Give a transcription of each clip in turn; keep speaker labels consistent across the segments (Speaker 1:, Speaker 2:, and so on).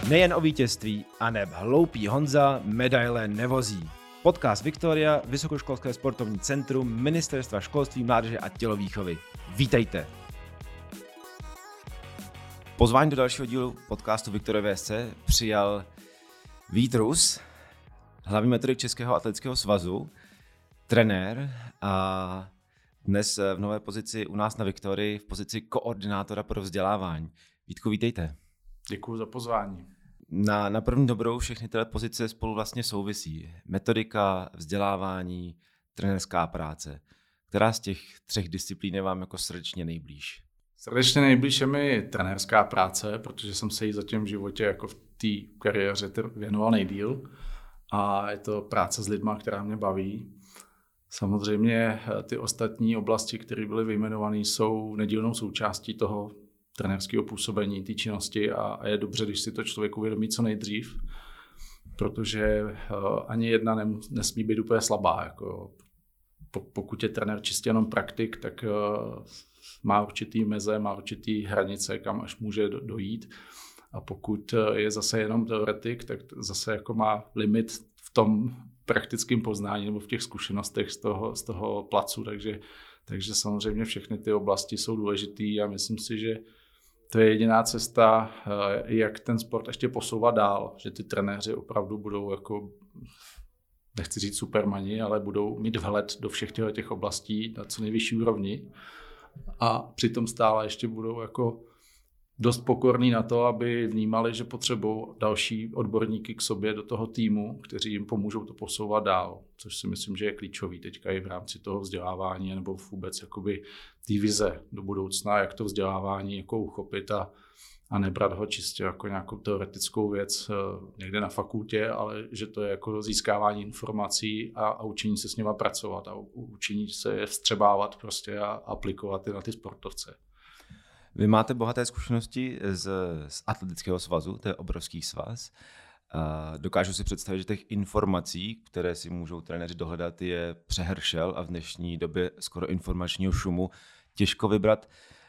Speaker 1: Nejen o vítězství, aneb hloupý Honza medaile nevozí. Podcast Viktoria, Vysokoškolské sportovní centrum Ministerstva školství, mládeže a tělovýchovy. Vítejte! Pozvání do dalšího dílu podcastu Viktoria VSC přijal Vít Rus, hlavní metodik Českého atletického svazu, trenér a dnes v nové pozici u nás na Viktorii v pozici koordinátora pro vzdělávání. Vítku, vítejte.
Speaker 2: Děkuji za pozvání.
Speaker 1: Na první dobrou všechny tyhle pozice spolu vlastně souvisí. Metodika, vzdělávání, trenérská práce. Která z těch třech disciplín je vám jako srdečně nejblíž?
Speaker 2: Srdečně nejblíž je mi trenérská práce, protože jsem se jí zatím v životě jako v té kariéře věnoval nejdýl. A je to práce s lidma, která mě baví. Samozřejmě ty ostatní oblasti, které byly vyjmenované, jsou nedílnou součástí toho trenérského působení, té činnosti a je dobře, když si to člověk uvědomí co nejdřív, protože ani jedna nesmí být úplně slabá. Jako, pokud je trenér čistě jenom praktik, tak má určitý meze, má určitý hranice, kam až může dojít. A pokud je zase jenom teoretik, tak zase jako má limit v tom praktickém poznání nebo v těch zkušenostech z toho placu. Takže samozřejmě všechny ty oblasti jsou důležitý a myslím si, že to je jediná cesta, jak ten sport ještě posouvat dál, že ty trenéři opravdu budou jako, nechci říct supermani, ale budou mít vhled do všech těch oblastí na co nejvyšší úrovni a přitom stále ještě budou jako dost pokorní na to, aby vnímali, že potřebují další odborníky k sobě do toho týmu, kteří jim pomůžou to posouvat dál, což si myslím, že je klíčový teďka i v rámci toho vzdělávání nebo vůbec jakoby té vize do budoucna, jak to vzdělávání jako uchopit a nebrat ho čistě jako nějakou teoretickou věc někde na fakultě, ale že to je jako získávání informací a učení se s nima pracovat a učení se je vstřebávat prostě a aplikovat i na ty sportovce.
Speaker 1: Vy máte bohaté zkušenosti z atletického svazu, to je obrovský svaz. Dokážu si představit, že těch informací, které si můžou trenéři dohledat, je přehršel a v dnešní době skoro informačního šumu těžko vybrat,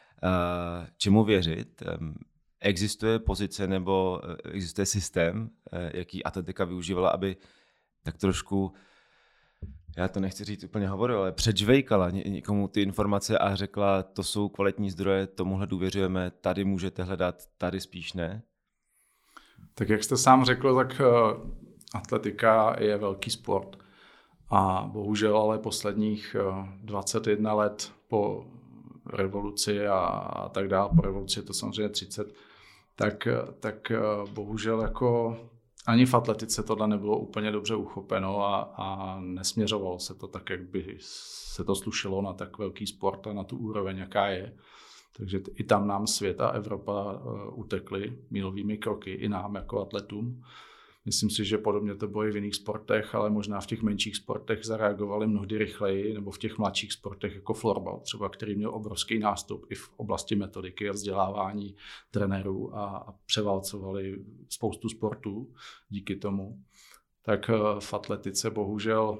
Speaker 1: čemu věřit. Existuje pozice nebo existuje systém, jaký atletika využívala, aby tak trošku, já to nechci říct úplně hovoru, ale předžvejkala někomu ty informace a řekla, to jsou kvalitní zdroje, tomuhle důvěřujeme, tady můžete hledat, tady spíš ne?
Speaker 2: Tak jak jste sám řekl, tak atletika je velký sport. A bohužel ale posledních 21 let po revoluci a tak dále, po revoluci je to samozřejmě 30, tak bohužel jako ani v atletice tohle nebylo úplně dobře uchopeno a nesměřovalo se to tak, jak by se to slušelo na tak velký sport a na tu úroveň, jaká je. Takže i tam nám svět a Evropa utekly milovými kroky, i nám jako atletům. Myslím si, že podobně to bylo i v jiných sportech, ale možná v těch menších sportech zareagovali mnohdy rychleji, nebo v těch mladších sportech jako florbal, třeba, který měl obrovský nástup i v oblasti metodiky a vzdělávání trenérů a převálcovali spoustu sportů díky tomu. Tak v atletice bohužel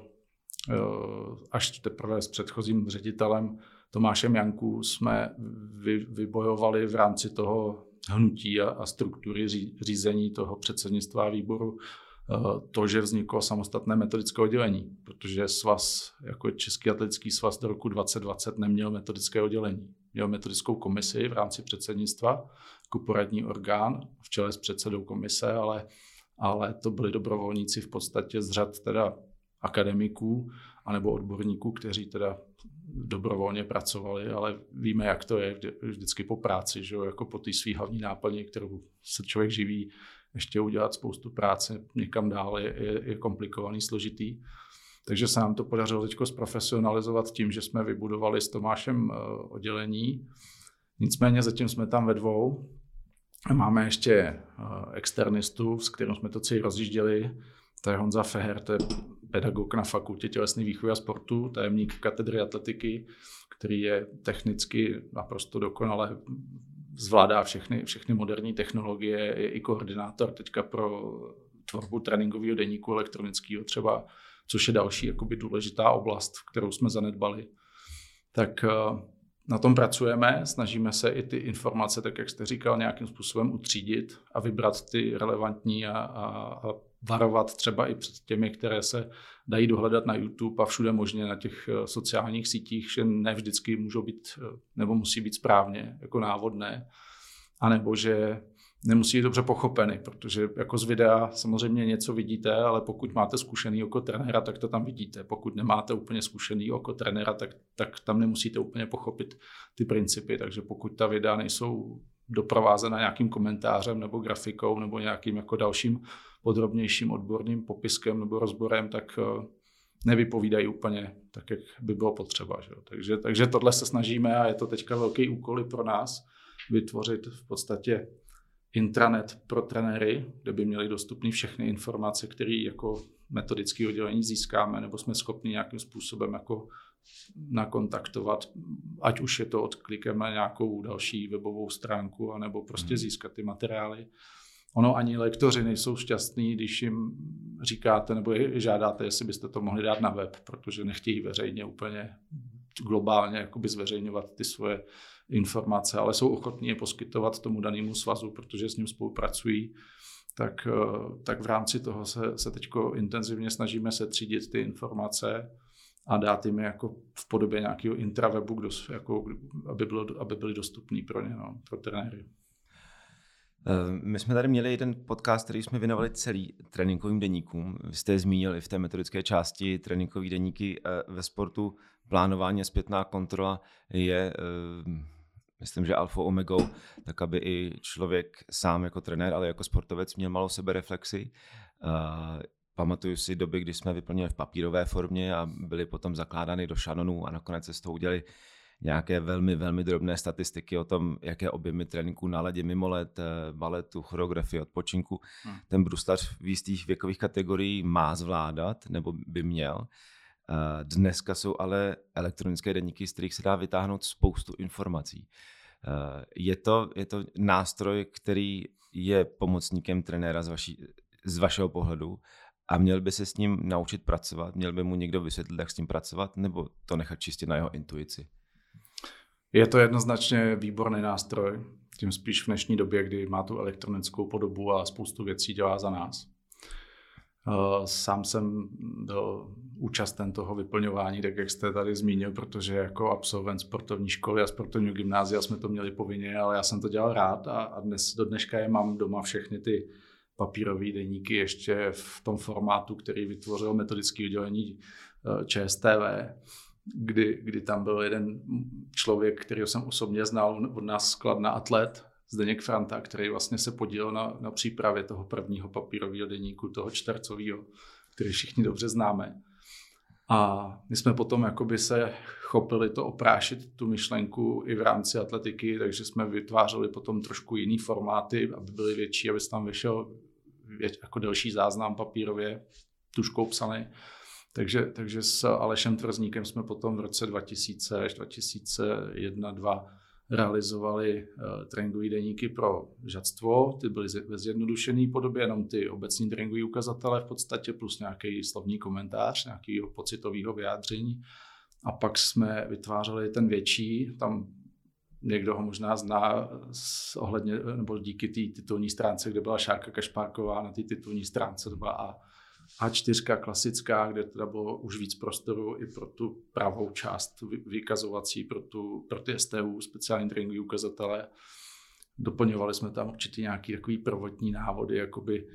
Speaker 2: až teprve s předchozím ředitelem Tomášem Jankou jsme vybojovali v rámci toho hnutí a struktury řízení toho předsednictva výboru to, že vzniklo samostatné metodické oddělení, protože svaz, jako Český atletický svaz do roku 2020 neměl metodické oddělení. Měl metodickou komisi v rámci předsednictva, jako poradní orgán v čele s předsedou komise, ale to byli dobrovolníci v podstatě z řad teda akademiků anebo odborníků, kteří teda dobrovolně pracovali, ale víme, jak to je vždycky po práci, že jo, jako po té svý hlavní náplni, kterou se člověk živí, ještě udělat spoustu práce někam dál je komplikovaný, složitý. Takže se nám to podařilo teďko zprofesionalizovat tím, že jsme vybudovali s Tomášem oddělení. Nicméně zatím jsme tam ve dvou. Máme ještě externistu, s kterým jsme to celý rozjížděli. To je Honza Feher, to je pedagog na fakultě tělesné výchovy a sportu, tajemník katedry atletiky, který je technicky naprosto dokonale, zvládá všechny moderní technologie, je i koordinátor teďka pro tvorbu tréninkového deníku elektronického třeba, což je další jakoby důležitá oblast, kterou jsme zanedbali. Tak Na tom pracujeme, snažíme se i ty informace, tak jak jste říkal, nějakým způsobem utřídit a vybrat ty relevantní a varovat třeba i před těmi, které se dají dohledat na YouTube a všude možně na těch sociálních sítích, že ne vždycky můžou být nebo musí být správně jako návodné, anebo že nemusí být dobře pochopeny, protože jako z videa samozřejmě něco vidíte, ale pokud máte zkušený oko trenéra, tak to tam vidíte. Pokud nemáte úplně zkušený oko trenéra, tak tam nemusíte úplně pochopit ty principy. Takže pokud ta videa nejsou doprovázena nějakým komentářem nebo grafikou nebo nějakým jako dalším podrobnějším odborným popiskem nebo rozborem, tak nevypovídají úplně tak, jak by bylo potřeba. Že? Takže tohle se snažíme a je to teďka velký úkol pro nás vytvořit v podstatě intranet pro trenéry, kde by měli dostupné všechny informace, které jako metodické oddělení získáme, nebo jsme schopni nějakým způsobem jako nakontaktovat, ať už je to odklikem na nějakou další webovou stránku, anebo prostě získat ty materiály. Ono ani lektoři nejsou šťastní, když jim říkáte nebo žádáte, jestli byste to mohli dát na web, protože nechtějí veřejně úplně globálně jakoby zveřejňovat ty svoje informace, ale jsou ochotní je poskytovat tomu danému svazu, protože s ním spolupracují. Tak v rámci toho se teď intenzivně snažíme se třídit ty informace a dát jim jako v podobě nějakého intrawebu, aby byly dostupný pro ně, pro trenéry.
Speaker 1: My jsme tady měli jeden podcast, který jsme věnovali celý tréninkovým deníkům. Vy jste je zmínili v té metodické části tréninkový deníky ve sportu. Plánování a zpětná kontrola je, myslím, že alfou omegou, tak aby i člověk sám jako trenér, ale jako sportovec měl malou sebereflexi. Pamatuju si doby, kdy jsme vyplnili v papírové formě a byly potom zakládány do šanonů a nakonec se z toho udělali nějaké velmi, velmi drobné statistiky o tom, jaké objemy tréninků na ledě mimo led, baletu, choreografii, odpočinku. Ten bruslař v jistých věkových kategorií má zvládat, nebo by měl. Dneska jsou ale elektronické deníky, z kterých se dá vytáhnout spoustu informací. Je to nástroj, který je pomocníkem trenéra z vašeho pohledu a měl by se s ním naučit pracovat? Měl by mu někdo vysvětlit, jak s ním pracovat, nebo to nechat čistě na jeho intuici?
Speaker 2: Je to jednoznačně výborný nástroj, tím spíš v dnešní době, kdy má tu elektronickou podobu a spoustu věcí dělá za nás. Sám jsem byl účasten toho vyplňování, tak jak jste tady zmínil, protože jako absolvent sportovní školy a sportovního gymnázia jsme to měli povinně, ale já jsem to dělal rád a do dneška je mám doma všechny ty papírové deníky ještě v tom formátu, který vytvořil metodické oddělení ČSTV, kdy tam byl jeden člověk, kterého jsem osobně znal od nás z Kladna, atlet, Zdeněk Franta, který vlastně se podílel na přípravě toho prvního papírového deníku, toho čtvercového, který všichni dobře známe. A my jsme potom jakoby se chopili to oprášit, tu myšlenku i v rámci atletiky, takže jsme vytvářeli potom trošku jiný formáty, aby byly větší, aby se tam vyšel jako delší záznam papírově, tužkou psaný. Takže s Alešem Tvrzníkem jsme potom v roce 2000 až 2001-2002 realizovali tréninkové deníky pro žadstvo. Ty byly ve zjednodušené podobě, jenom ty obecní tréninkové ukazatele v podstatě plus nějaký slovní komentář, nějakého pocitového vyjádření. A pak jsme vytvářeli ten větší, tam někdo ho možná zná ohledně, nebo díky té titulní stránce, kde byla Šárka Kašpárková, na té titulní stránce to byla A4 klasická, kde teda bylo už víc prostoru i pro tu pravou část vykazovací, pro ty STU, speciální tréninkové ukazatele. Doplňovali jsme tam určitě nějaký takový prvotní návody, jakoby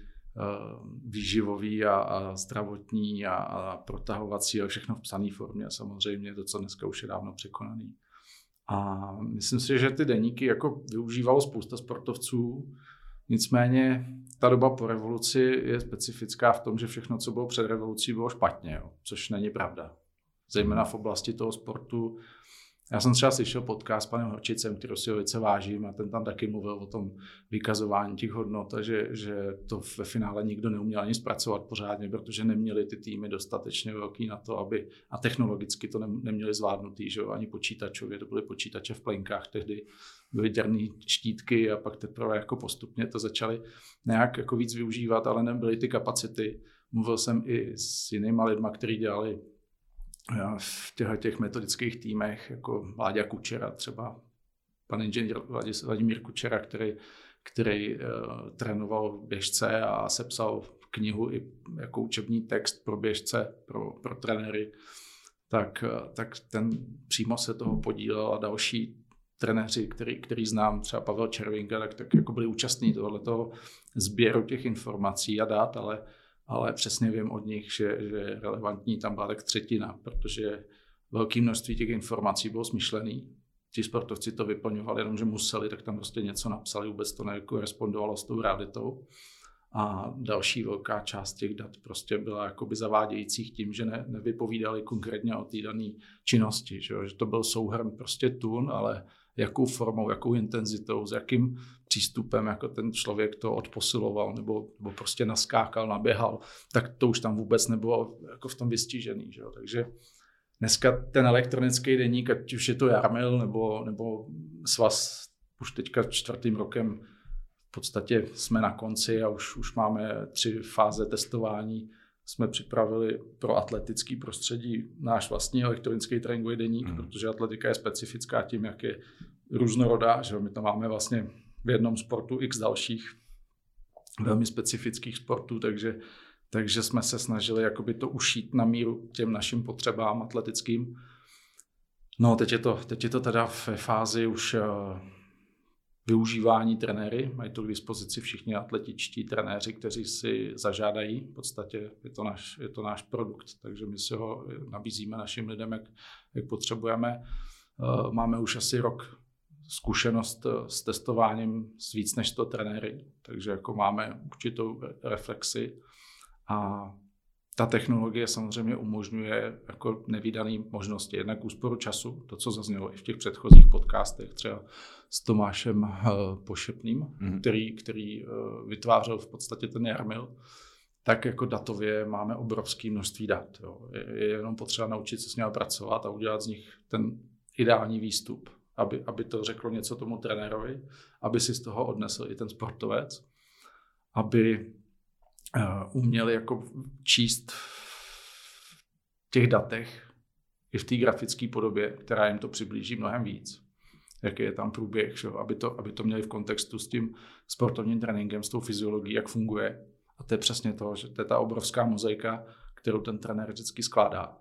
Speaker 2: výživový a zdravotní a protahovací, ale všechno v psané formě a samozřejmě to, co dneska už je dávno překonaný. A myslím si, že ty deníky jako využívalo spousta sportovců, nicméně ta doba po revoluci je specifická v tom, že všechno, co bylo před revolucí, bylo špatně, což není pravda. Zejména v oblasti toho sportu. Já jsem třeba slyšel podcast s panem Horčicem, kterého si velice vážím, a ten tam taky mluvil o tom vykazování těch hodnot, že to ve finále nikdo neuměl ani zpracovat pořádně, protože neměli ty týmy dostatečně velký na to, aby a technologicky to neměli zvládnutý, že ani počítačově, to byly počítače v plenkách, tehdy byly děrné štítky a pak teprve jako postupně to začali nějak jako víc využívat, ale nebyly ty kapacity. Mluvil jsem i s jinýma lidma, kteří dělali v těch metodických týmech, jako Láďa Kučera třeba, pan inženýr Vladimír Kučera, který trénoval běžce a sepsal knihu i jako učební text pro běžce, pro trenéry, tak ten přímo se toho podílel a další trenéři, který znám, třeba Pavel Červinka, tak jako byli účastní tohoto sběru těch informací a dat, ale přesně vím od nich, že relevantní tam byla tak třetina, protože velké množství těch informací bylo smyšlený. Ti sportovci to vyplňovali, jenomže museli, tak tam prostě něco napsali, vůbec to nekorespondovalo s tou realitou. A další velká část těch dat prostě byla jakoby zavádějících tím, že nevypovídali konkrétně o té dané činnosti. Že to byl souhrn prostě tun, ale jakou formou, jakou intenzitou, s jakým přístupem jako ten člověk to odposiloval nebo prostě naskákal, naběhal, tak to už tam vůbec nebylo jako v tom vystížený. Že? Takže dneska ten elektronický deník, ať už je to Jarmil nebo svaz, už teďka 4. rokem v podstatě jsme na konci a už máme 3 fáze testování. Jsme připravili pro atletický prostředí náš vlastní elektronický tréninkový deník, protože atletika je specifická tím, jak je různorodá, že my to máme vlastně v jednom sportu x dalších velmi specifických sportů, takže jsme se snažili jakoby to ušít na míru těm našim potřebám atletickým. No, teď je to teda ve fázi už využívání trenéry. Mají to k dispozici všichni atletičtí trenéři, kteří si zažádají. V podstatě je to náš produkt, takže my si ho nabízíme našim lidem, jak potřebujeme. Máme už asi rok zkušenost s testováním s víc než 100 trenéry, takže jako máme určitou reflexi a ta technologie samozřejmě umožňuje jako nevídané možnosti, jednak úsporu času, to, co zaznělo i v těch předchozích podcastech, třeba s Tomášem Pošepným, který vytvářel v podstatě ten Jarmil, tak jako datově máme obrovské množství dat. Jo. Je jenom potřeba naučit se s nimi pracovat a udělat z nich ten ideální výstup, aby to řeklo něco tomu trenérovi, aby si z toho odnesl i ten sportovec, aby uměli jako číst v těch datech i v té grafické podobě, která jim to přiblíží mnohem víc. Jaký je tam průběh, že? Aby to měli v kontextu s tím sportovním tréninkem, s tou fyziologií, jak funguje. A to je přesně to, že to je ta obrovská mozaika, kterou ten trenér vždycky skládá.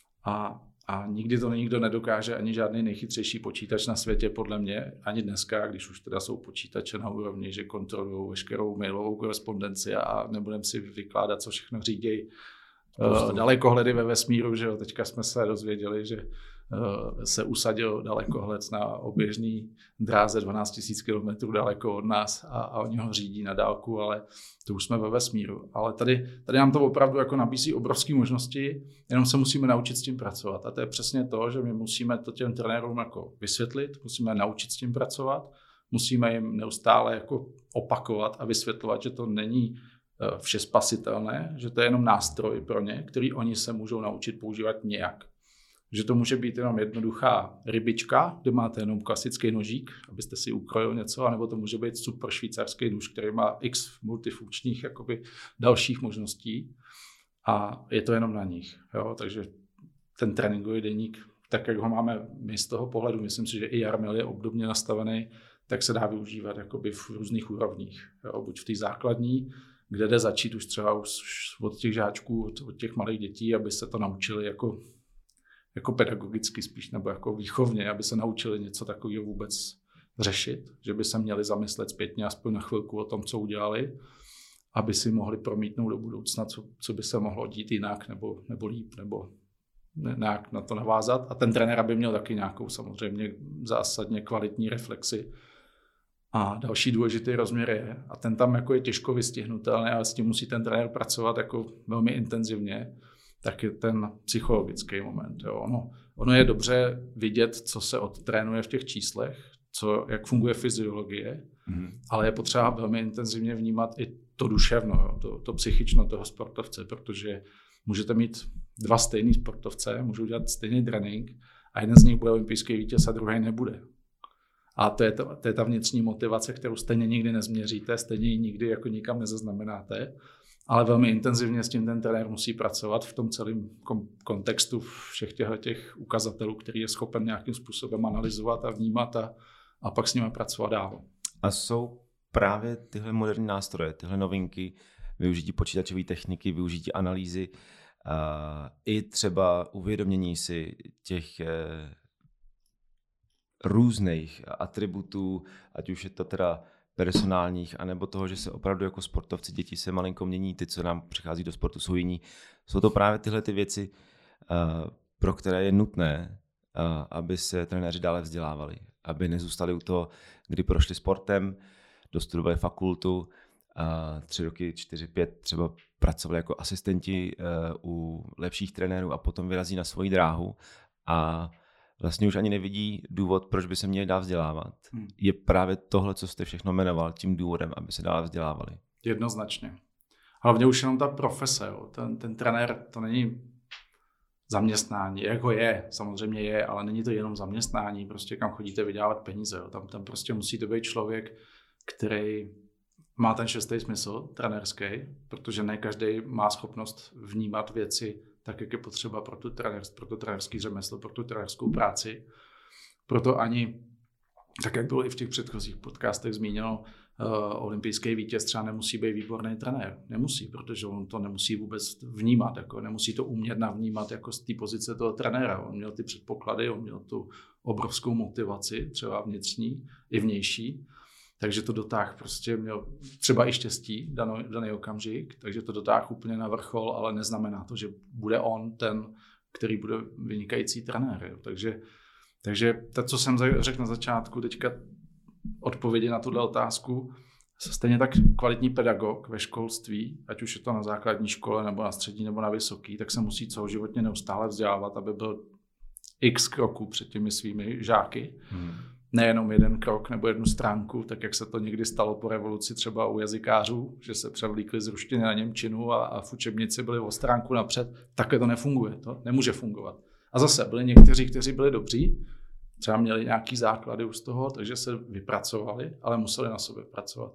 Speaker 2: A nikdy to nikdo nedokáže, ani žádný nejchytřejší počítač na světě, podle mě, ani dneska, když už teda jsou počítače na úrovni, že kontrolují veškerou mailovou korespondenci a nebudeme si vykládat, co všechno řídějí dalekohledy ve vesmíru, že jo. Teďka jsme se dozvěděli, že se usadil dalekohled na oběžný dráze 12 000 km daleko od nás a oni ho řídí na dálku, ale to už jsme ve vesmíru. Ale tady nám to opravdu jako nabízí obrovské možnosti, jenom se musíme naučit s tím pracovat. A to je přesně to, že my musíme to těm trenérům jako vysvětlit, musíme naučit s tím pracovat, musíme jim neustále jako opakovat a vysvětlovat, že to není všespasitelné, že to je jenom nástroj pro ně, který oni se můžou naučit používat nějak. Že to může být jenom jednoduchá rybička, kde máte jenom klasický nožík, abyste si ukrojil něco, anebo to může být super švýcarský nůž, který má x multifunkčních jakoby dalších možností a je to jenom na nich. Jo? Takže ten tréninkový deník, tak jak ho máme my z toho pohledu, myslím si, že i Jarmil je obdobně nastavený, tak se dá využívat jakoby v různých úrovních. Jo? Buď v té základní, kde jde začít už třeba od těch žáčků, od těch malých dětí, aby se to naučili jako pedagogicky spíš, nebo jako výchovně, aby se naučili něco takového vůbec řešit, že by se měli zamyslet zpětně aspoň na chvilku o tom, co udělali, aby si mohli promítnout do budoucna, co by se mohlo dít jinak, nebo líp, nebo nějak na to navázat. A ten trenér by měl taky nějakou samozřejmě zásadně kvalitní reflexi. A další důležitý rozměr je, a ten tam jako je těžko vystihnutelný, ale s tím musí ten trenér pracovat jako velmi intenzivně, tak je ten psychologický moment. Jo. Ono je dobře vidět, co se odtrénuje v těch číslech, jak funguje fyziologie, ale je potřeba velmi intenzivně vnímat i to duševno, to psychično toho sportovce, protože můžete mít 2 stejný sportovce, můžou dělat stejný trénink a jeden z nich bude olympijský vítěz a druhý nebude. A to je ta vnitřní motivace, kterou stejně nikdy nezměříte, stejně ji nikdy jako nikam nezaznamenáte. ale velmi intenzivně s tím ten trenér musí pracovat v tom celém kontextu všech těch ukazatelů, který je schopen nějakým způsobem analyzovat a vnímat a pak s nimi pracovat dál.
Speaker 1: A jsou právě tyhle moderní nástroje, tyhle novinky, využití počítačové techniky, využití analýzy, i třeba uvědomění si těch různých atributů, ať už je to teda personálních, anebo toho, že se opravdu jako sportovci, děti se malinko mění, ty, co nám přichází do sportu, jsou jiní. Jsou to právě tyhle ty věci, pro které je nutné, aby se trenéři dále vzdělávali, aby nezůstali u toho, kdy prošli sportem, dostudovali fakultu, 3 roky, 4, 5 třeba pracovali jako asistenti u lepších trenérů a potom vyrazí na svoji dráhu a vlastně už ani nevidí důvod, proč by se měli dál vzdělávat. Je právě tohle, co jste všechno jmenoval, tím důvodem, aby se dál vzdělávali.
Speaker 2: Jednoznačně. Hlavně už jenom ta profese. Jo. Ten trenér, to není zaměstnání, jako je, samozřejmě je, ale není to jenom zaměstnání, prostě kam chodíte vydělávat peníze. Jo. Tam prostě musí to být člověk, který má ten 6. smysl trenérský, protože ne každý má schopnost vnímat věci tak, jak je potřeba pro to trenérský řemeslo, pro tu trenérskou práci. Proto ani, tak jak bylo i v těch předchozích podcastech zmíněno, olympijský vítěz třeba nemusí být výborný trenér. Nemusí, protože on to nemusí vůbec vnímat, jako nemusí to umět navnímat jako z té pozice toho trenéra. On měl ty předpoklady, on měl tu obrovskou motivaci, třeba vnitřní i vnější, takže to dotáhl prostě měl třeba i štěstí daný okamžik, takže to dotáhl úplně na vrchol, ale neznamená to, že bude on ten, který bude vynikající trenér. Jo. Takže to, co jsem řekl na začátku, teďka odpovědi na tuhle otázku, stejně tak kvalitní pedagog ve školství, ať už je to na základní škole, nebo na střední, nebo na vysoký, tak se musí celoživotně neustále vzdělávat, aby byl x kroků před těmi svými žáky. Nejenom jeden krok nebo jednu stránku, tak jak se to někdy stalo po revoluci třeba u jazykářů, že se převlíkli z ruštiny na němčinu a v učebnici byli o stránku napřed. Takhle to nefunguje, to nemůže fungovat. A zase byli někteří, kteří byli dobří, třeba měli nějaký základy už z toho, takže se vypracovali, ale museli na sobě pracovat.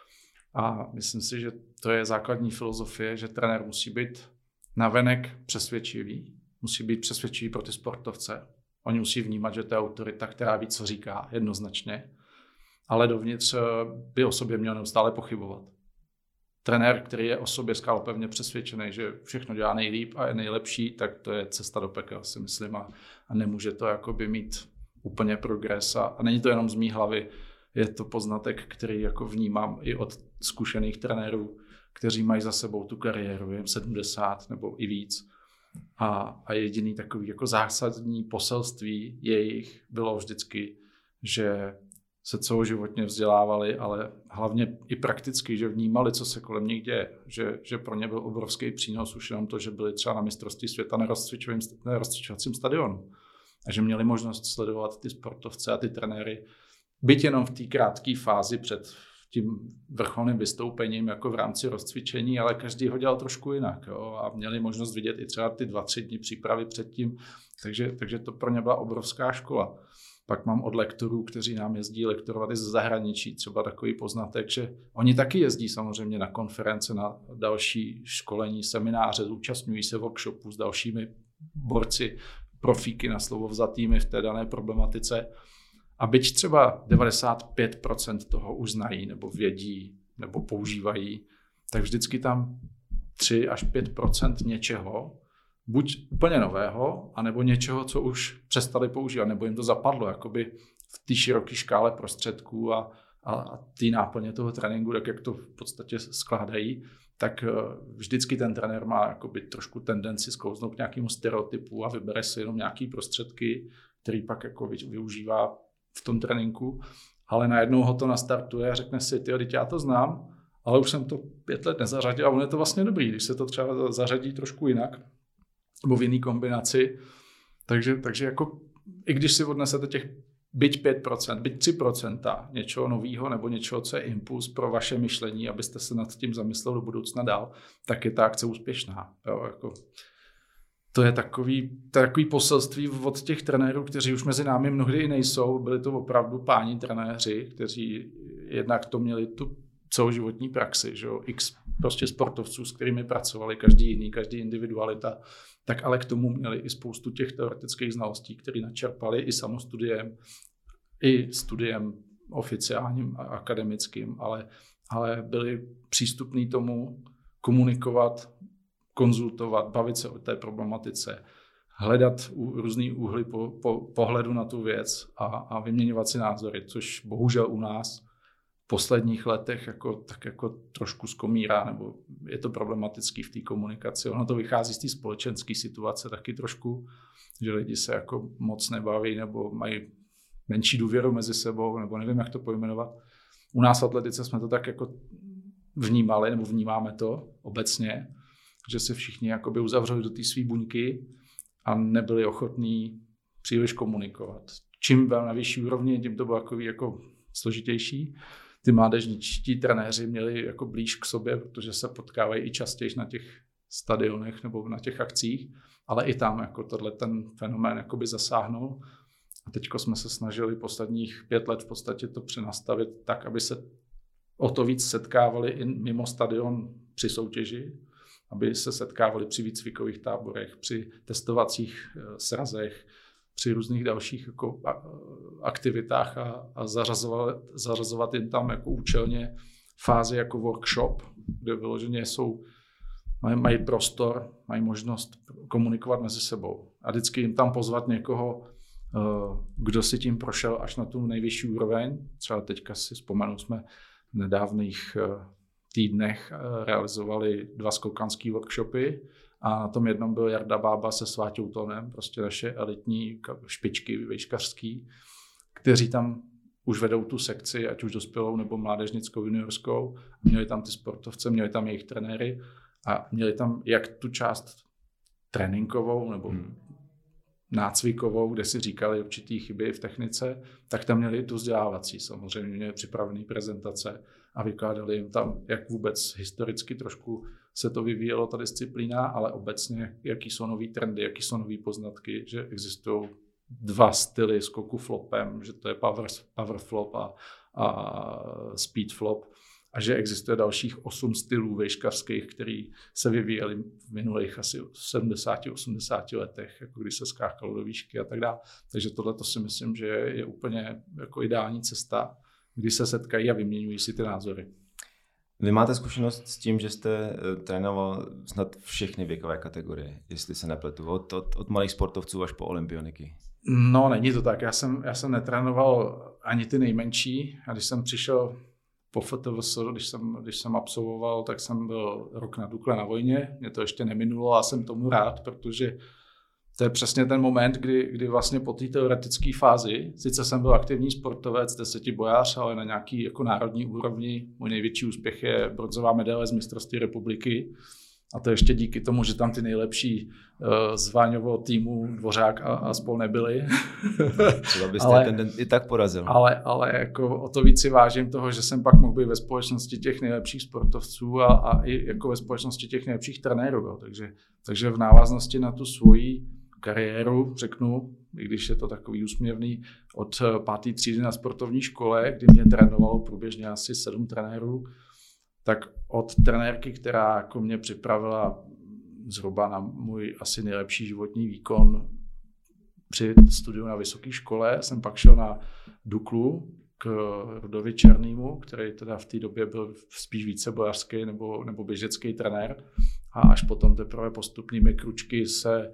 Speaker 2: A myslím si, že to je základní filozofie, že trenér musí být navenek přesvědčivý, musí být přesvědčivý pro ty sportovce. Oni musí vnímat, že to je autorita, která ví, co říká, jednoznačně, ale dovnitř by o sobě měl neustále pochybovat. Trenér, který je o sobě skálopevně přesvědčený, že všechno dělá nejlíp a je nejlepší, tak to je cesta do pekla, si myslím, a nemůže to jakoby mít úplně progres. A není to jenom z mý hlavy, je to poznatek, který jako vnímám i od zkušených trenérů, kteří mají za sebou tu kariéru, jen 70 nebo i víc. A jediný takový jako zásadní poselství jejich bylo vždycky, že se celoživotně vzdělávali, ale hlavně i prakticky, že vnímali, co se kolem nich děje, že pro ně byl obrovský přínos už jenom to, že byli třeba na mistrovství světa na rozcvičovacím stadionu a že měli možnost sledovat ty sportovce a ty trenéry, byť jenom v té krátké fázi před tím vrcholným vystoupením jako v rámci rozcvičení, ale každý ho dělal trošku jinak, jo, a měli možnost vidět i třeba ty 2-3 dny přípravy předtím, takže to pro ně byla obrovská škola. Pak mám od lektorů, kteří nám jezdí lektorovat i ze zahraničí, třeba takový poznatek, že oni taky jezdí samozřejmě na konference, na další školení, semináře, zúčastňují se workshopů s dalšími borci, profíky na slovo vzatými v té dané problematice. A byť třeba 95% toho už znají, nebo vědí, nebo používají, tak vždycky tam 3 až 5% něčeho, buď úplně nového, anebo něčeho, co už přestali používat, nebo jim to zapadlo jakoby v té široké škále prostředků a té náplně toho tréninku, tak jak to v podstatě skládají, tak vždycky ten trenér má jakoby trošku tendenci sklouznout k nějakému stereotypu a vybere si jenom nějaké prostředky, který pak jako využívá v tom tréninku, ale najednou ho to nastartuje a řekne si, teď já to znám, ale už jsem to 5 let nezařadil a on je to vlastně dobrý, když se to třeba zařadí trošku jinak, nebo v jiný kombinaci. Takže jako, i když si odnesete těch byť 5%, byť 3% něčeho nového nebo něčeho, co je impuls pro vaše myšlení, abyste se nad tím zamysleli do budoucna dál, tak je ta akce úspěšná. Jo, jako, to je takový poselství od těch trenérů, kteří už mezi námi mnohdy i nejsou. Byli to opravdu páni trenéři, kteří jednak to měli tu celoživotní praxi, že jo, x prostě sportovců, s kterými pracovali, každý jiný, každý individualita, tak ale k tomu měli i spoustu těch teoretických znalostí, které načerpali i samostudiem, i studiem oficiálním a akademickým, ale byli přístupní tomu komunikovat, konzultovat, bavit se o té problematice, hledat různý úhly pohledu na tu věc a vyměňovat si názory, což bohužel u nás v posledních letech jako trošku skomírá, nebo je to problematický v té komunikaci. Ono to vychází z té společenské situace taky trošku, že lidi se jako moc nebaví nebo mají menší důvěru mezi sebou, nebo nevím, jak to pojmenovat. U nás v atletice jsme to tak jako vnímali, nebo vnímáme to obecně, že se všichni jakoby uzavřeli do té svý buňky a nebyli ochotní příliš komunikovat. Čím byl na vyšší úrovni, tím to bylo jako složitější. Ty mládežničtí trenéři měli jako blíž k sobě, protože se potkávají i častěji na těch stadionech nebo na těch akcích, ale i tam jako ten fenomén jakoby zasáhnul. A teďko jsme se snažili posledních 5 let v podstatě to přenastavit tak, aby se o to víc setkávali i mimo stadion při soutěži, aby se setkávali při výcvikových táborech, při testovacích srazech, při různých dalších jako aktivitách a zařazovat jim tam jako účelně fázi jako workshop, kde vyloženě mají prostor, mají možnost komunikovat mezi sebou. A vždycky jim tam pozvat někoho, kdo si tím prošel až na tu nejvyšší úroveň. Třeba teďka si vzpomenu, jsme v nedávných týdnech realizovali 2 skokanský workshopy a na tom jednom byl Jarda Bába se Sváťou Tonem, prostě naše elitní špičky vejškařský, kteří tam už vedou tu sekci, ať už dospělou nebo mládežnickou, juniorskou. Měli tam ty sportovce, měli tam jejich trenéry a měli tam jak tu část tréninkovou nebo nácvikovou, kde si říkali určitý chyby v technice, tak tam měli tu vzdělávací, samozřejmě měli připravený prezentace a vykládali jim tam, jak vůbec historicky trošku se to vyvíjelo, ta disciplína, ale obecně, jaký jsou nový trendy, jaký jsou nový poznatky, že existují 2 styly skoku flopem, že to je power flop a speed flop, a že existuje dalších 8 stylů vejškařských, který se vyvíjely v minulých asi 70-80 letech, jako když se skákalo do výšky a tak dále. Takže tohle to si myslím, že je úplně jako ideální cesta, kdy se setkají a vyměňují si ty názory.
Speaker 1: Vy máte zkušenost s tím, že jste trénoval snad všechny věkové kategorie, jestli se nepletu, od malých sportovců až po olympioniky.
Speaker 2: No, není to tak. Já jsem netrénoval ani ty nejmenší a když jsem přišel po FTVS, když jsem absolvoval, tak jsem byl rok na Dukle na vojně. Mě to ještě neminulo a jsem tomu rád, protože to je přesně ten moment, kdy vlastně po té teoretické fázi, sice jsem byl aktivní sportovec, 10bojář, ale na nějaký jako národní úrovni. Můj největší úspěch je bronzová medaile z mistrovství republiky. A to ještě díky tomu, že tam ty nejlepší z Váňového týmu Dvořák a spol nebyli.
Speaker 1: Třeba byste ten den i tak porazil.
Speaker 2: Ale jako o to víc si vážím toho, že jsem pak mohl být ve společnosti těch nejlepších sportovců a i jako ve společnosti těch nejlepších trenérů. Jo. Takže v návaznosti na tu svoji kariéru, řeknu, i když je to takový úsměvný, od 5. třídy na sportovní škole, kdy mě trénovalo průběžně asi 7 trenérů, tak od trenérky, která jako mě připravila zhruba na můj asi nejlepší životní výkon při studiu na vysoké škole, jsem pak šel na Duklu k Rudovi Černýmu, který teda v té době byl spíš vícebojařský nebo běžecký trenér, a až potom teprve postupnými kručky se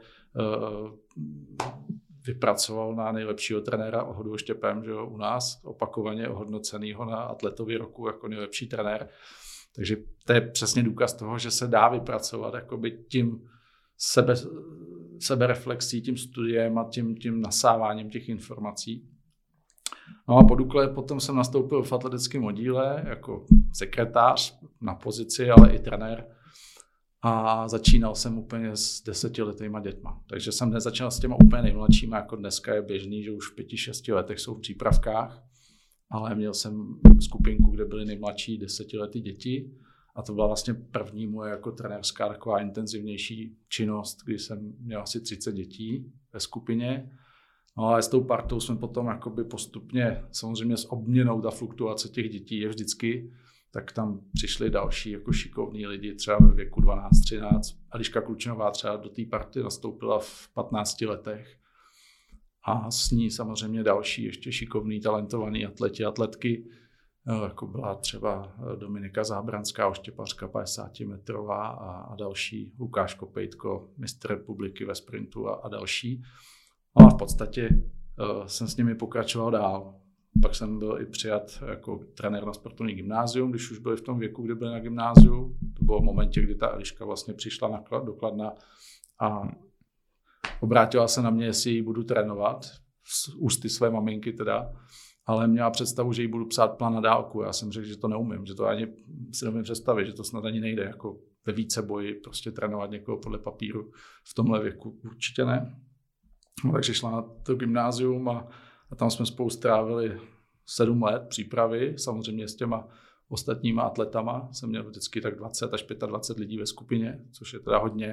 Speaker 2: vypracoval na nejlepšího trenéra Ohodu Oštěpem, že jo, u nás, opakovaně ohodnocenýho na atletovi roku jako nejlepší trenér. Takže to je přesně důkaz toho, že se dá vypracovat jakoby tím sebereflexí, tím studiem a tím nasáváním těch informací. No a po Dukle potom jsem nastoupil v atletickém oddíle jako sekretář na pozici, ale i trenér. A začínal jsem úplně s 10letýma dětma. Takže jsem nezačal s těma úplně nejmladšíma, jako dneska je běžný, že už v 5-6 letech jsou v přípravkách. Ale měl jsem skupinku, kde byly nejmladší 10letý děti. A to byla vlastně první moje jako trenérská taková intenzivnější činnost, kdy jsem měl asi 30 dětí ve skupině. No ale s tou partou jsme potom jakoby postupně, samozřejmě s obměnou, ta fluktuace těch dětí je vždycky, tak tam přišli další jako šikovní lidi, třeba ve věku 12-13. Eliška Klučnová třeba do té party nastoupila v 15 letech. A s ní samozřejmě další ještě šikovný, talentovaný atleti, atletky, jako byla třeba Dominika Zábranská, oštěpařka 50metrová a další, Lukáš Kopejtko, mistr republiky ve sprintu a další. No a v podstatě jsem s nimi pokračoval dál. Pak jsem byl i přijat jako trenér na sportovní gymnázium, když už byli v tom věku, kdy byli na gymnáziu. To bylo v momentě, kdy ta Eliška vlastně přišla do Kladna a obrátila se na mě, jestli ji budu trénovat, z ústy své maminky teda, ale měla představu, že jí budu psát plán na dálku. Já jsem řekl, že to neumím, že to ani si neumím představit, že to snad ani nejde, jako ve víceboji prostě trénovat někoho podle papíru v tomhle věku. Určitě ne. No, takže šla na to gymnázium a tam jsme spolu strávili 7 let přípravy, samozřejmě s těma ostatníma atletama. Jsem měl vždycky tak 20 až 25 lidí ve skupině, což je teda hodně.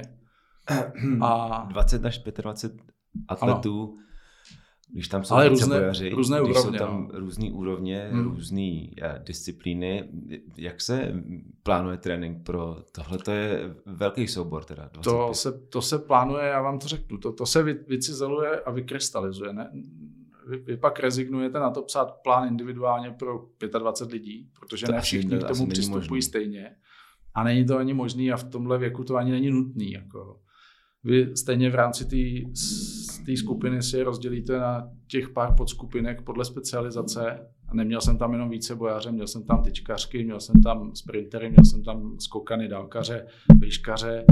Speaker 1: A 20 až 25 atletů, ano. Když tam jsou vícebojaři,
Speaker 2: různé
Speaker 1: když
Speaker 2: úrovně,
Speaker 1: jsou tam různé úrovně, různé disciplíny, jak se plánuje trénink pro tohle? To je velký soubor teda.
Speaker 2: To se plánuje, já vám to řeknu, to se vycizeluje a vykrystalizuje. Ne? Vy pak rezignujete na to psát plán individuálně pro 25 lidí, protože ne všichni k tomu přistupují stejně. A není to ani možný a v tomhle věku to ani není nutný. Jako. Vy stejně v rámci té skupiny si rozdělíte na těch pár podskupinek podle specializace. A neměl jsem tam jenom vícebojaře, měl jsem tam tyčkařky, měl jsem tam sprintery, měl jsem tam skokany, dálkaře, výškaře,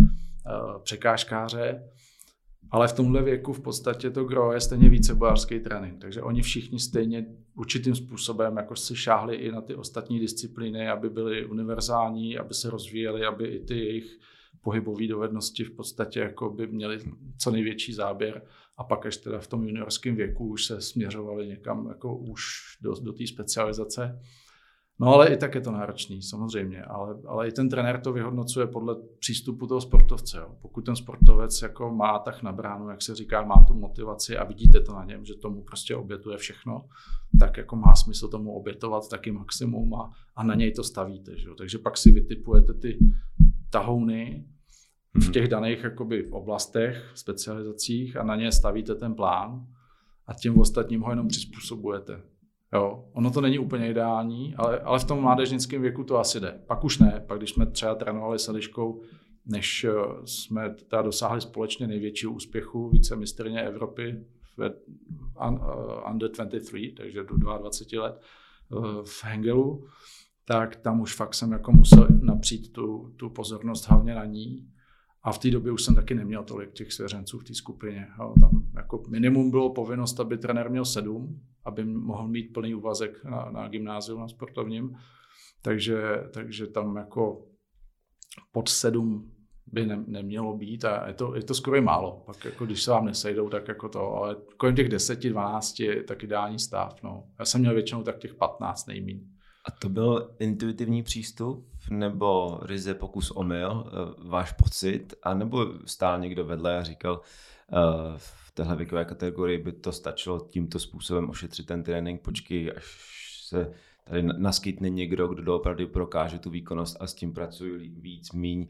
Speaker 2: překážkáře. Ale v tomhle věku v podstatě to gro je stejně vícebojařský trénink. Takže oni všichni stejně určitým způsobem jako si šáhli i na ty ostatní disciplíny, aby byly univerzální, aby se rozvíjely, aby i ty jejich pohybové dovednosti v podstatě jako by měly co největší záběr. A pak až teda v tom juniorském věku už se směřovali někam jako už do té specializace. No ale i tak je to náročný, samozřejmě, ale i ten trenér to vyhodnocuje podle přístupu toho sportovce. Jo. Pokud ten sportovec jako má tak nabránu, jak se říká, má tu motivaci a vidíte to na něm, že tomu prostě obětuje všechno, tak jako má smysl tomu obětovat taky maximum a na něj to stavíte. Že jo. Takže pak si vytipujete ty tahouny v těch daných jakoby oblastech, specializacích a na ně stavíte ten plán a těm ostatním ho jenom přizpůsobujete. Jo, ono to není úplně ideální, ale v tom mládežnickém věku to asi jde. Pak už ne, pak když jsme třeba trénovali s Eliškou, než jsme teda dosáhli společně největšího úspěchu, vicemistryně Evropy v under 23, takže do 22 let v Hengelu, tak tam už fakt jsem jako musel napřít tu pozornost hlavně na ní. A v té době už jsem taky neměl tolik těch svěřenců v té skupině. Jo, tam jako minimum bylo povinnost, aby trenér měl 7, aby mohl mít plný úvazek na gymnáziu, na sportovním. Takže tam jako pod 7 by nemělo být a je to skoro málo. Pak jako když se vám nesejdou, tak jako to, ale kolem těch 10-12 je tak ideální stav. No. Já jsem měl většinou tak těch 15 nejmíň.
Speaker 1: A to byl intuitivní přístup nebo ryze pokus omyl, váš pocit, anebo stál někdo vedle a říkal, v téhle věkové kategorii by to stačilo tímto způsobem ošetřit ten trénink, počkej, až se tady naskytne někdo, kdo doopravdy prokáže tu výkonnost a s tím pracují víc, míň.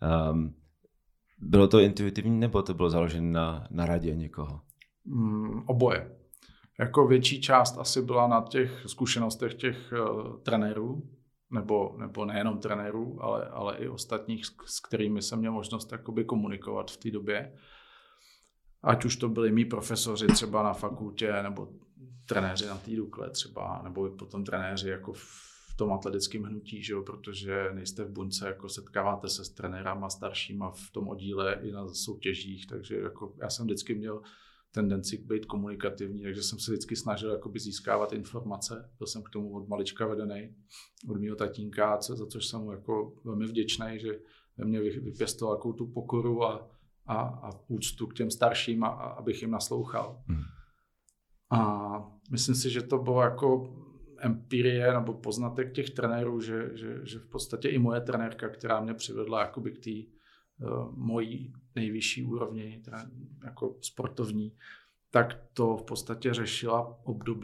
Speaker 1: Bylo to intuitivní nebo to bylo založené na radě někoho?
Speaker 2: Oboje. Jako větší část asi byla na těch zkušenostech těch trenérů, nebo nejenom trenérů, ale i ostatních, s kterými jsem měl možnost jakoby komunikovat v té době. Ať už to byli mý profesoři třeba na fakultě, nebo trenéři na té Dukle třeba, nebo potom trenéři jako v tom atletickém hnutí, že jo? Protože nejste v buňce, jako setkáváte se s trenérama staršíma v tom oddíle i na soutěžích, takže jako já jsem vždycky měl tendenci být komunikativní, takže jsem se vždycky snažil jakoby získávat informace. Byl jsem k tomu od malička vedený, od mého tatínka, za což jsem mu jako velmi vděčný, že ve mně vypěstoval jakou tu pokoru a úctu k těm starším, abych jim naslouchal. A myslím si, že to bylo jako empirie nebo poznatek těch trenérů, že v podstatě i moje trenérka, která mě přivedla jakoby k té mojí nejvyšší úrovni, jako sportovní, tak to v podstatě řešila obdobně.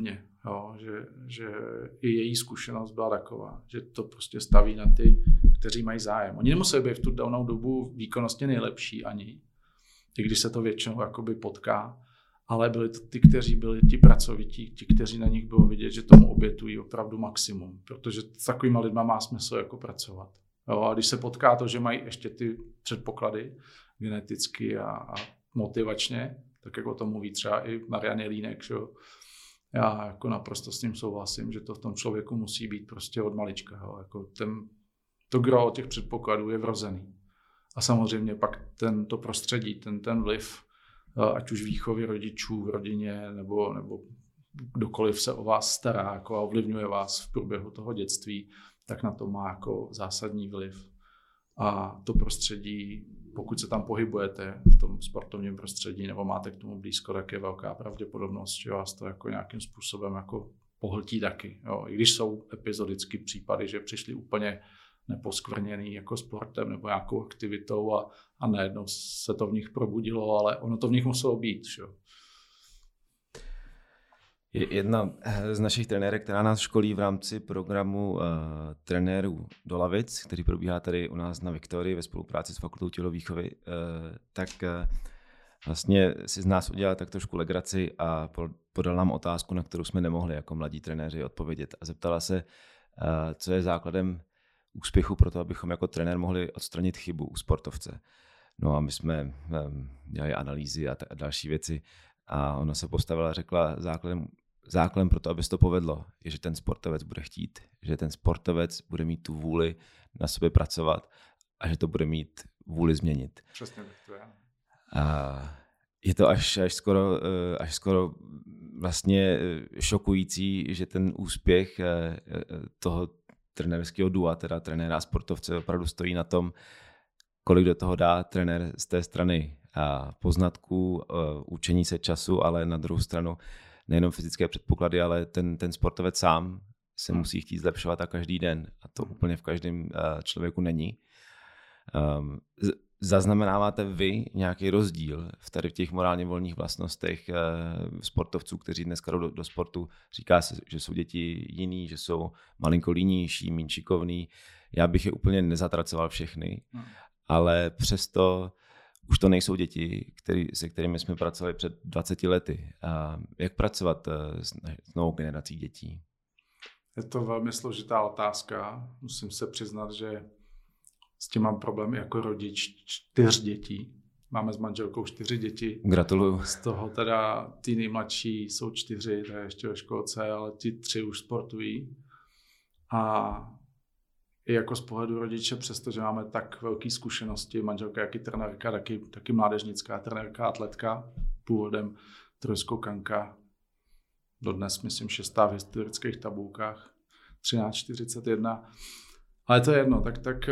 Speaker 2: Jo, že i její zkušenost byla taková, že to prostě staví na ty, kteří mají zájem. Oni nemusí být v tu danou dobu výkonnostně nejlepší ani, i když se to většinou jakoby potká, ale byli to ty, kteří byli ti pracovití, ti, kteří na nich bylo vidět, že tomu obětují opravdu maximum, protože s takovýma lidma má smysl jako pracovat. Jo, a když se potká to, že mají ještě ty předpoklady geneticky a motivačně, tak jako o tom mluví třeba i Marian Jelínek, že jo. Já jako naprosto s ním souhlasím, že to v tom člověku musí být prostě od malička. Jo. Jako to gro těch předpokladů je vrozený. A samozřejmě pak to prostředí, ten vliv, ať už výchovy rodičů v rodině, nebo kdokoliv se o vás stará jako a ovlivňuje vás v průběhu toho dětství, tak na to má jako zásadní vliv. A to prostředí, pokud se tam pohybujete v tom sportovním prostředí nebo máte k tomu blízko, tak je velká pravděpodobnost, že vás to jako nějakým způsobem jako pohltí taky. Jo. I když jsou epizodicky případy, že přišli úplně neposkvrněný jako sportem nebo nějakou aktivitou a najednou se to v nich probudilo, ale ono to v nich muselo být. Že?
Speaker 1: Jedna z našich trenérek, která nás školí v rámci programu trenérů do lavic, který probíhá tady u nás na Viktorii ve spolupráci s Fakultou tělovýchovy, tak vlastně si z nás udělala tak trošku legraci a podala nám otázku, na kterou jsme nemohli jako mladí trenéři odpovědět. A zeptala se, co je základem úspěchu pro to, abychom jako trenér mohli odstranit chybu u sportovce. No a my jsme dělali analýzy a další věci a ona se postavila a řekla, základem pro to, aby se to povedlo, je, že ten sportovec bude chtít, že ten sportovec bude mít tu vůli na sobě pracovat a že to bude mít vůli změnit.
Speaker 2: Přesně tak to je.
Speaker 1: A je to až skoro vlastně šokující, že ten úspěch toho trenérského dua, teda trenéra a sportovce, opravdu stojí na tom, kolik do toho dá trenér z té strany poznatků, učení se času, ale na druhou stranu nejenom fyzické předpoklady, ale ten sportovec sám se musí chtít zlepšovat a každý den. A to úplně v každém člověku není. Zaznamenáváte vy nějaký rozdíl v tady v těch morálně volných vlastnostech sportovců, kteří dneska jdou do sportu? Říká se, že jsou děti jiný, že jsou malinko línější, méně šikovný. Já bych je úplně nezatracoval všechny, ale přesto už to nejsou děti, se kterými jsme pracovali před 20 lety. Jak pracovat s novou generací dětí?
Speaker 2: Je to velmi složitá otázka. Musím se přiznat, že s tím mám problém jako rodič 4 dětí. Máme s manželkou 4 děti.
Speaker 1: Gratuluju.
Speaker 2: Z toho teda ty nejmladší jsou 4, to je ještě ve školce, ale ty 3 už sportují. A i jako z pohledu rodiče, přestože máme tak velké zkušenosti, manželka jak i trenérka, taky mládežnická trenérka, atletka, původem trojskokanka, dodnes myslím 6. v historických tabulkách, 13:41. Ale to je jedno, tak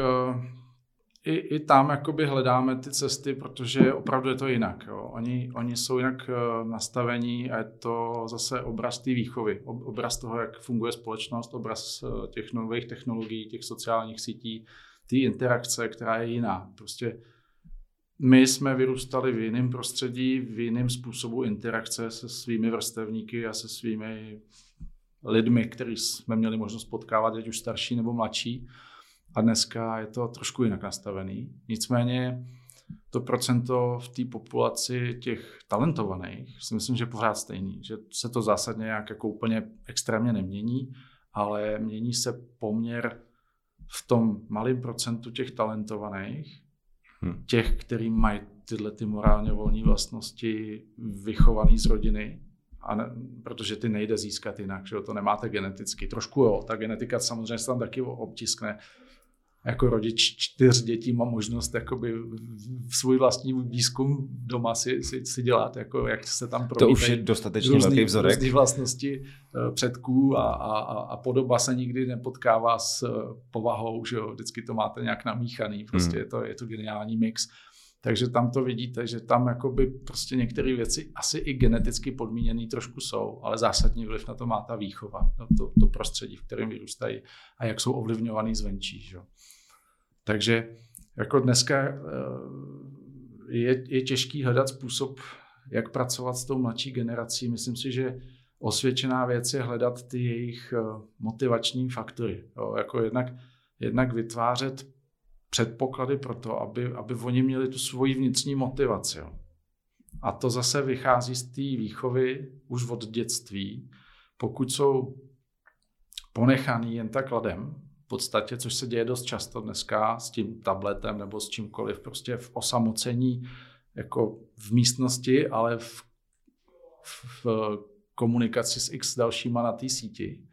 Speaker 2: i tam jakoby hledáme ty cesty, protože opravdu je to jinak. Jo. Oni jsou jinak nastavení a je to zase obraz té výchovy, obraz toho, jak funguje společnost, obraz těch nových technologií, těch sociálních sítí, té interakce, která je jiná. Prostě my jsme vyrůstali v jiném prostředí, v jiném způsobu interakce se svými vrstevníky a se svými lidmi, který jsme měli možnost potkávat, ať už starší nebo mladší. A dneska je to trošku jinak nastavený. Nicméně to procento v té populaci těch talentovaných si myslím, že je pořád stejný. Že se to zásadně nějak jako úplně extrémně nemění, ale mění se poměr v tom malém procentu těch talentovaných, těch, který mají tyhle ty morálně volné vlastnosti vychovaný z rodiny, protože ty nejde získat jinak, že to nemáte geneticky. Trošku jo, ta genetika samozřejmě se tam taky obtiskne. Jako rodič 4 dětí mám možnost jakoby svůj vlastní výzkum doma si dělat, jako jak se tam promítají.
Speaker 1: To už je dostatečně velký vzorek.
Speaker 2: Různý vlastnosti předků a podoba se nikdy nepotkává s povahou, že jo, vždycky to máte nějak namíchaný, prostě je to geniální mix. Takže tam to vidíte, že tam jakoby prostě některé věci asi i geneticky podmíněné trošku jsou, ale zásadní vliv na to má ta výchova, to prostředí, v kterém vyrůstají a jak jsou ovlivňovaný zvenčí. Že? Takže jako dneska je těžký hledat způsob, jak pracovat s tou mladší generací. Myslím si, že osvědčená věc je hledat ty jejich motivační faktory. Jo, jako jednak vytvářet předpoklady pro to, aby oni měli tu svoji vnitřní motivaci. Jo. A to zase vychází z té výchovy už od dětství. Pokud jsou ponechaný jen tak ladem, v podstatě, což se děje dost často dneska s tím tabletem nebo s čímkoliv, prostě v osamocení, jako v místnosti, ale v komunikaci s x dalšíma na té síti,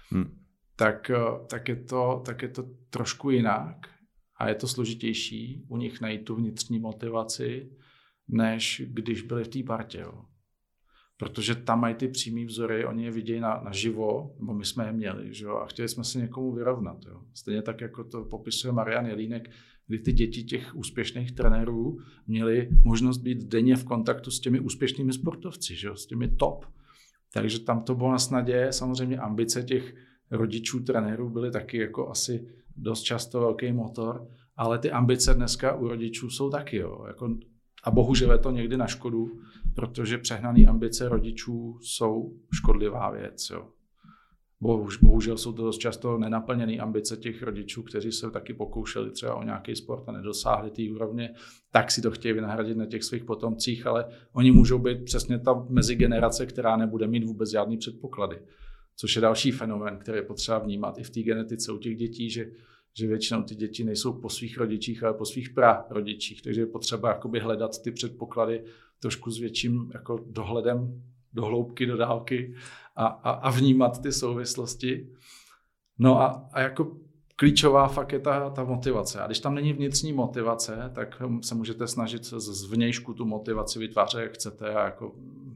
Speaker 2: tak je to trošku jinak a je to složitější u nich najít tu vnitřní motivaci, než když byli v té partě. Jo. Protože tam mají ty přímý vzory, oni je vidějí naživo, nebo my jsme je měli, že jo, a chtěli jsme se někomu vyrovnat. Jo. Stejně tak, jako to popisuje Marian Jelínek, kdy ty děti těch úspěšných trenérů měly možnost být denně v kontaktu s těmi úspěšnými sportovci, že jo, s těmi top. Takže tam to bylo na snadě, samozřejmě ambice těch rodičů, trenérů byly taky jako asi dost často velký motor, ale ty ambice dneska u rodičů jsou taky, jo, jako, a bohužel je to někdy na škodu, protože přehnané ambice rodičů jsou škodlivá věc. Jo. Bohužel jsou to dost často nenaplněné ambice těch rodičů, kteří se taky pokoušeli třeba o nějaký sport a nedosáhli té úrovně, tak si to chtějí vynahradit na těch svých potomcích, ale oni můžou být přesně ta mezigenerace, která nebude mít vůbec žádný předpoklady. Což je další fenomén, který je potřeba vnímat i v té genetice u těch dětí, že většinou ty děti nejsou po svých rodičích, ale po svých prarodičích. Takže je potřeba jakoby hledat ty předpoklady trošku s větším jako dohledem do hloubky, do dálky a vnímat ty souvislosti. No a jako klíčová fakt je ta motivace. A když tam není vnitřní motivace, tak se můžete snažit zvnějšku tu motivaci vytvářet, jak chcete, a jako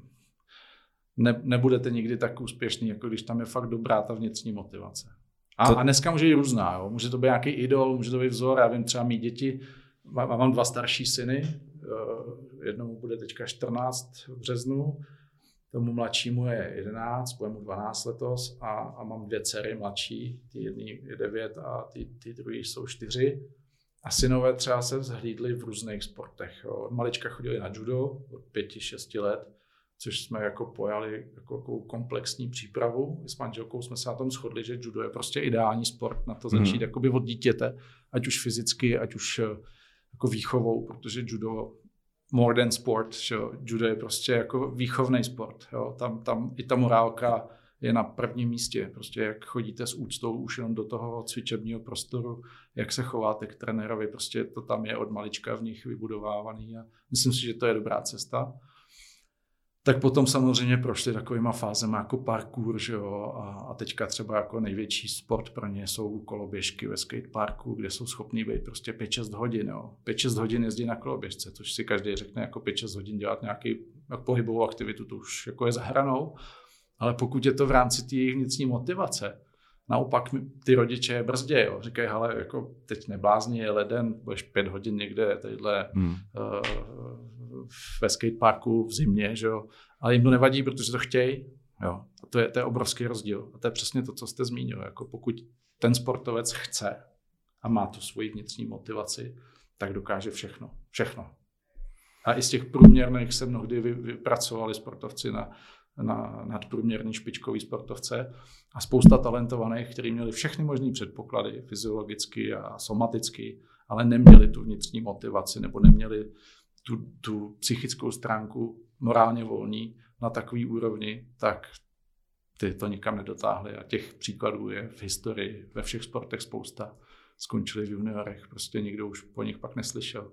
Speaker 2: nebudete nikdy tak úspěšný, jako když tam je fakt dobrá ta vnitřní motivace. A dneska může být různá. Jo. Může to být nějaký idol, může to být vzor. Já vím, třeba mý děti, mám 2 starší syny, jednomu bude teďka 14 v březnu, tomu mladšímu je 11, bude mu 12 letos a mám 2 dcery mladší, ty jedný je 9 a ty druhý jsou 4. A synové třeba se vzhlídli v různých sportech. Jo. Od malička chodili na judo od 5-6 let, což jsme jako pojali jako komplexní přípravu. S manželkou jsme se na tom shodli, že judo je prostě ideální sport na to začít jakoby od dítěte, ať už fyzicky, ať už jako výchovou, protože judo more than sport, že judo je prostě jako výchovný sport. Jo. Tam i ta morálka je na prvním místě. Prostě jak chodíte s úctou už jenom do toho cvičebního prostoru, jak se chováte k trenérovi, prostě to tam je od malička v nich vybudovávaný a myslím si, že to je dobrá cesta. Tak potom samozřejmě prošli takovýma fázema jako parkour, že jo, a teďka třeba jako největší sport pro ně jsou koloběžky ve skateparku, kde jsou schopní být prostě 5-6 hodin, jo. 5-6 hodin jezdí na koloběžce, což si každý řekne, jako 5-6 hodin dělat nějaký pohybovou aktivitu, to už jako je za hranou, ale pokud je to v rámci té jejich vnitřní motivace, naopak ty rodiče je brzdě, jo. Říkají, hele, jako teď neblázni, je leden, budeš 5 hodin někde tadyhle ve skateparku v zimě, že jo. Ale jim to nevadí, protože to chtějí. Jo. A to je obrovský rozdíl. A to je přesně to, co jste zmínil. Jako pokud ten sportovec chce a má tu svoji vnitřní motivaci, tak dokáže všechno. Všechno. A i z těch průměrných se mnohdy vypracovali sportovci na nadprůměrný špičkový sportovce a spousta talentovaných, kteří měli všechny možné předpoklady, fyziologicky a somaticky, ale neměli tu vnitřní motivaci nebo neměli tu psychickou stránku morálně volní na takový úrovni, tak ty to nikam nedotáhli. A těch příkladů je v historii, ve všech sportech spousta. Skončili v juniorech, prostě nikdo už po nich pak neslyšel.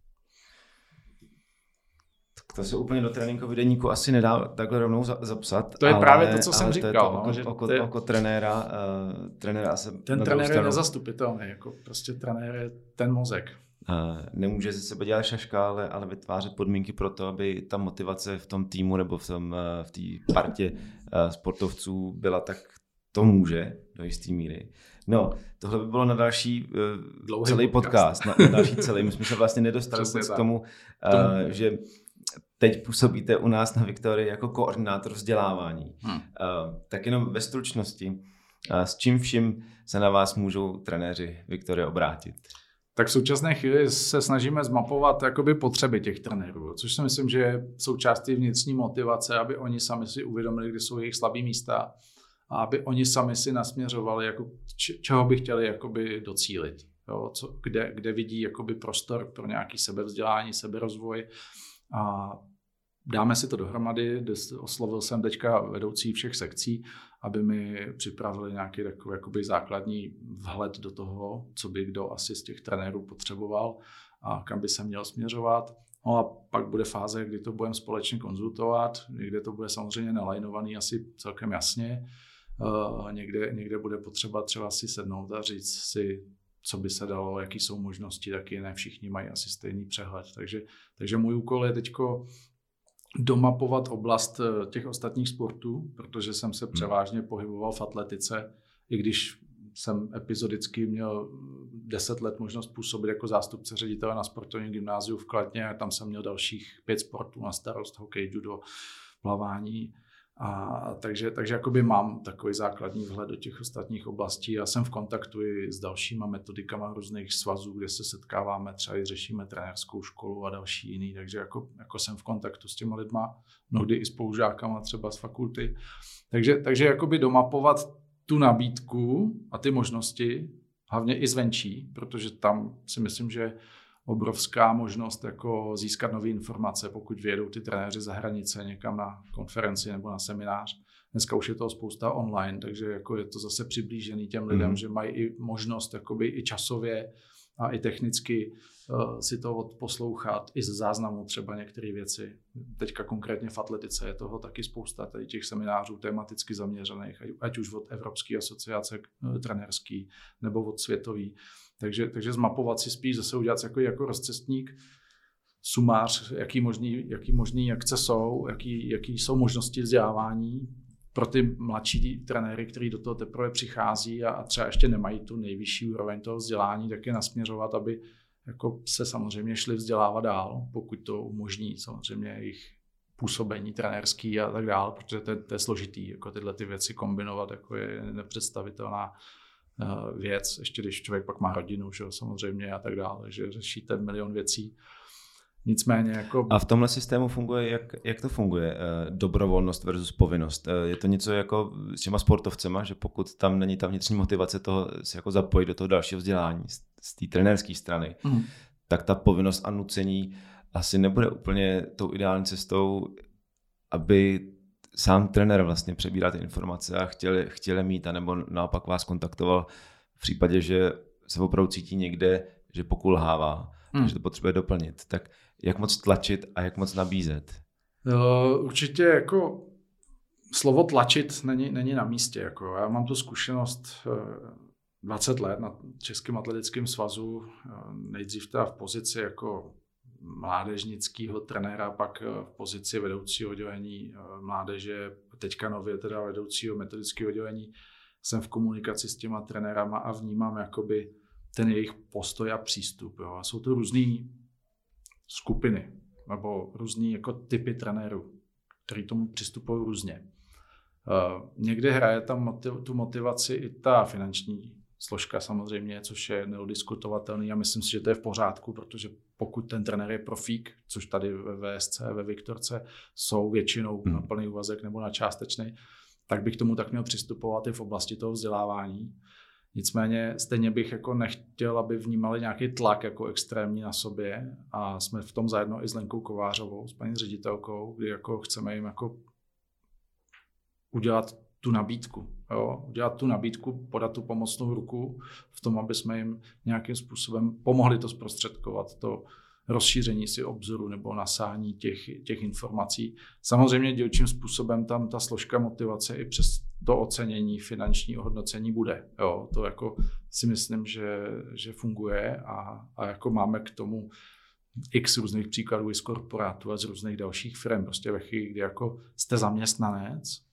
Speaker 1: To se úplně do tréninkového deníku asi nedá takhle rovnou zapsat.
Speaker 2: To je právě to, co jsem říkal.
Speaker 1: Oko trenéra se
Speaker 2: ten trenér je nezastupitelný, jako prostě trenér je ten mozek.
Speaker 1: Nemůže ze sebe dělat šaška, ale vytvářet podmínky pro to, aby ta motivace v tom týmu nebo v té partě sportovců byla, tak to může do jisté míry. No, tohle by bylo na další celý podcast. Na další celý. My jsme se vlastně nedostali k tomu, že teď působíte u nás na Viktorii jako koordinátor vzdělávání. Tak jenom ve stručnosti, s čím vším se na vás můžou trenéři Viktorie obrátit?
Speaker 2: Tak v současné chvíli se snažíme zmapovat jakoby potřeby těch trenérů, což si myslím, že je součástí vnitřní motivace, aby oni sami si uvědomili, kde jsou jejich slabé místa a aby oni sami si nasměřovali, jako čeho by chtěli jakoby docílit. Jo, kde vidí jakoby prostor pro nějaký sebevzdělání, seberozvoj a dáme si to dohromady. Oslovil jsem teďka vedoucí všech sekcí, aby mi připravili nějaký takový jakoby základní vhled do toho, co by kdo asi z těch trenérů potřeboval a kam by se měl směřovat. No a pak bude fáze, kdy to budeme společně konzultovat, někde to bude samozřejmě nalajnovaný asi celkem jasně, někde bude potřeba třeba si sednout a říct si, co by se dalo, jaký jsou možnosti, taky ne všichni mají asi stejný přehled. Takže můj úkol je teďko domapovat oblast těch ostatních sportů, protože jsem se převážně pohyboval v atletice, i když jsem epizodicky měl 10 let možnost působit jako zástupce ředitele na sportovním gymnáziu v Kladně a tam jsem měl dalších 5 sportů na starost, hokej, judo, plavání. Takže jakoby mám takový základní vhled do těch ostatních oblastí. Já jsem v kontaktu i s dalšíma metodikama různých svazů, kde se setkáváme, třeba i řešíme trenérskou školu a další jiný, takže jako jsem v kontaktu s těma lidma, mnohdy i spolužákama třeba z fakulty. Takže jakoby domapovat tu nabídku a ty možnosti, hlavně i zvenčí, protože tam si myslím, že obrovská možnost jako získat nové informace, pokud vyjedou ty trenéři za hranice někam na konferenci nebo na seminář. Dneska už je toho spousta online, takže jako je to zase přiblížený těm lidem, že mají i možnost jakoby i časově a i technicky si to odposlouchat, i ze záznamu třeba některé věci. Teďka konkrétně v atletice je toho taky spousta tady těch seminářů tematicky zaměřených, ať už od Evropské asociace trenérský nebo od světový. Takže zmapovat si spíš, zase udělat jako rozcestník, sumář, jaký možný akce jsou, jaký jsou možnosti vzdělávání pro ty mladší trenéry, kteří do toho teprve přichází a třeba ještě nemají tu nejvyšší úroveň toho vzdělání, tak je nasměřovat, aby jako se samozřejmě šli vzdělávat dál, pokud to umožní samozřejmě jejich působení trenérský a tak dál, protože to je složitý, jako tyhle ty věci kombinovat, jako je nepředstavitelná věc, ještě když člověk pak má rodinu, že samozřejmě a tak dále, že řešíte milion věcí. Nicméně jako...
Speaker 1: A v tomhle systému funguje, jak to funguje? Dobrovolnost versus povinnost. Je to něco jako s těma sportovcema, že pokud tam není ta vnitřní motivace toho se jako zapojit do toho dalšího vzdělání z té trenérské strany, tak ta povinnost a nucení asi nebude úplně tou ideální cestou, aby sám trenér vlastně přebírá ty informace a chtěl mít, anebo naopak vás kontaktoval v případě, že se opravdu cítí někde, že pokulhává, že to potřebuje doplnit. Tak jak moc tlačit a jak moc nabízet?
Speaker 2: Určitě jako slovo tlačit není na místě. Jako. Já mám tu zkušenost 20 let na Českém atletickém svazu, nejdřív teda v pozici jako mládežnického trenéra, pak v pozici vedoucího oddělení mládeže, teďka nově teda vedoucího metodického oddělení. Jsem v komunikaci s těma trenérama a vnímám jakoby ten jejich postoj a přístup. Jo. A jsou to různé skupiny nebo různý jako typy trenérů, který tomu přistupují různě. Někde hraje tam tu motivaci i ta finanční složka samozřejmě, což je neodiskutovatelný a myslím si, že to je v pořádku, protože pokud ten trenér je profík, což tady ve VSC, ve Viktorce jsou většinou na plný úvazek nebo na částečný, tak bych tomu tak měl přistupovat i v oblasti toho vzdělávání. Nicméně stejně bych jako nechtěl, aby vnímali nějaký tlak jako extrémní na sobě a jsme v tom zajedno i s Lenkou Kovářovou, s paní ředitelkou, kdy jako chceme jim jako udělat tu nabídku. Jo? Udělat tu nabídku, podat tu pomocnou ruku v tom, aby jsme jim nějakým způsobem pomohli to zprostředkovat, to rozšíření si obzoru nebo nasání těch informací. Samozřejmě dílčím způsobem tam ta složka motivace i přes to ocenění, finanční ohodnocení bude. Jo? To jako si myslím, že funguje a jako máme k tomu x různých příkladů i z korporátů a z různých dalších firm. Prostě ve chvíli, kdy jako jste zaměstnanec,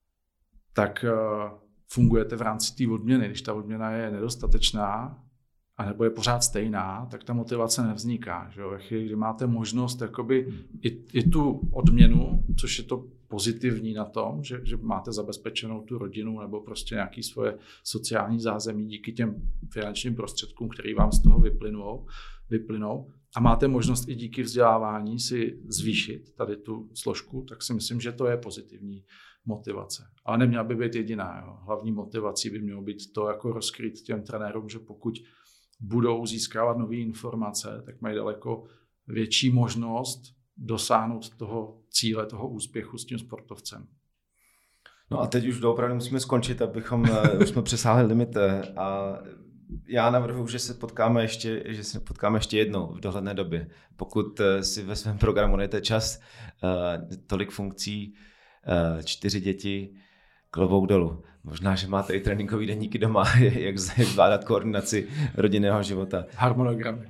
Speaker 2: tak fungujete v rámci té odměny. Když ta odměna je nedostatečná anebo je pořád stejná, tak ta motivace nevzniká. Že jo? Kdy máte možnost jakoby i tu odměnu, což je to pozitivní na tom, že máte zabezpečenou tu rodinu nebo prostě nějaké svoje sociální zázemí díky těm finančním prostředkům, které vám z toho vyplynou. A máte možnost i díky vzdělávání si zvýšit tady tu složku, tak si myslím, že to je pozitivní motivace. Ale neměla by být jediná. Jo. Hlavní motivací by mělo být to jako rozkrýt těm trenérům, že pokud budou získávat nové informace, tak mají daleko větší možnost dosáhnout toho cíle, toho úspěchu s tím sportovcem.
Speaker 1: No a teď už opravdu musíme skončit, už jsme přesáhli limit a já navrhuji, že se potkáme ještě jednou v dohledné době. Pokud si ve svém programu dejte čas, tolik funkcí, 4 děti, klobouk dolů. Možná, že máte i tréninkový deníky doma, jak zvládat koordinaci rodinného života.
Speaker 2: Harmonogramy.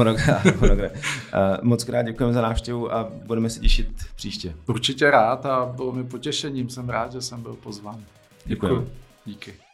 Speaker 1: Moc krát děkujeme za návštěvu a budeme se těšit příště.
Speaker 2: Určitě rád a bylo mi potěšením. Jsem rád, že jsem byl pozván.
Speaker 1: Děkuji.
Speaker 2: Díky.